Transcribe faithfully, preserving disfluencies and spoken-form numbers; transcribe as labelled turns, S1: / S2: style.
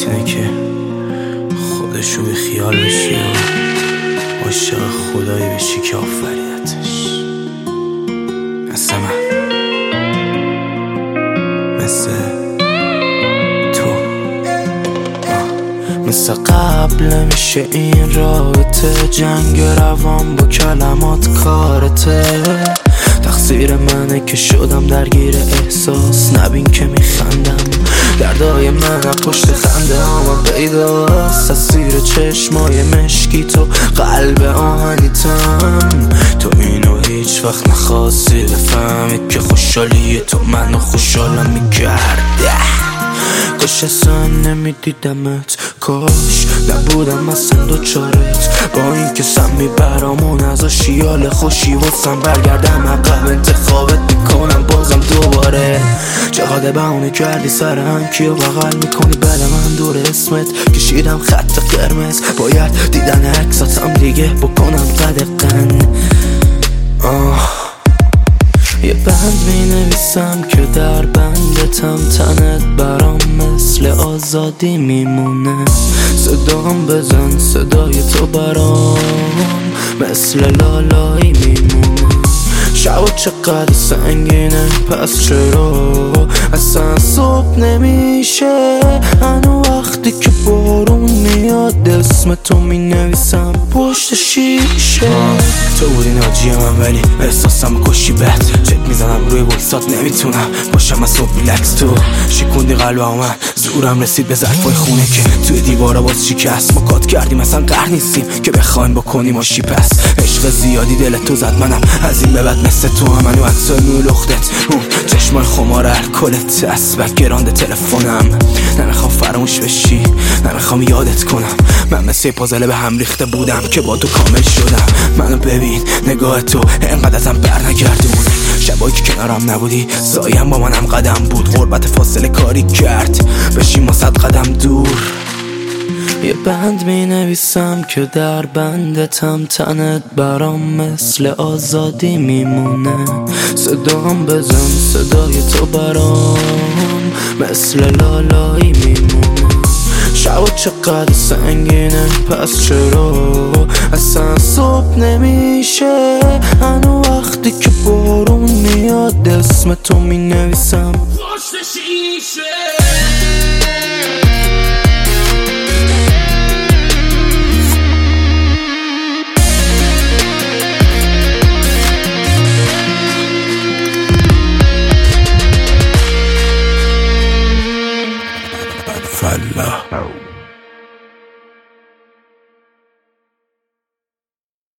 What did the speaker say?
S1: حقیقت اینه که خودشو بی خیال بشی و عاشق خدایی بشی که آفریدتش. مثل من، مثل تو، مثل قبل میشه این رابطه. جنگ روان با کلمات کارته. تقصیر منه که شدم درگیر احساس. نبین که میخندم دردای من پشت خنده هاما پیداست. از زیر چشمای مشکی تو قلب آهنیتم. تو اینو هیچ وقت نخواستی بفهمید که خوشحالی تو منو خوشحالم میکرده. کاش اصلا نمیدیدمت، کاش نبودم اصلا دوچارت. با این که سم میبرامون از آشیال خوشی واسم برگردم عقب انتخابت میکنم بازم دوباره. چقدر بهونه کردی سرم کیو بغل میکنی بله من دور اسمت کشیدم خط قرمز. باید دیدن عکساتم دیگه بکنم قدقن. آه یه بند می نویسم که در بندتم. تنت برام مثل آزادی میمونه. صدام بزن صدای تو برام مثل لالایی میمونه. شب چقدر سنگینه پس چرا اصلا صبح نمیشه. هنو وقتی که بارون میاد اسم تو می نویسم پشت شیشه. تو بودی ناجی من ولی احساسم کشی بد. چک میزنم روی ویسات نمیتونم باشم از صبح ریلکس. تو شکوندی قلبم من زورم رسید به ظرفای خونه که توی دیوارا باز شکست. ما کات کردیم اصلا قهر نیستیم که بخوایم بکنیم آشی. پس عشق زیادی دلت تو زد منم از این به بعد مثل تو هم. منو عکسای نور لختت اون چشمای خمار الکلت اسبک گرانده تلفنم. نمیخوام فراموش بشی نمیخوام یادت کنم. من مثل پازل به هم ریخته بودم که با تو کامل شدم. منو ببین نگاه تو انقدر ازم بر نگردون. شبایی که کنارم نبودی سایم با منم قدم بود. غربت فاصله کاری کرد بشیم ما صد قدم دور. یه بند می نویسم که در بندتم. تنت برام مثل آزادی میمونه. صدام بزن صدای تو برام مثل لالایی میمونه. شب چقدر سنگینه پس چرا اصلا صبح نمیشه. هنو وقتی که بارون میاد اسم تو می نویسم پشت شیشه.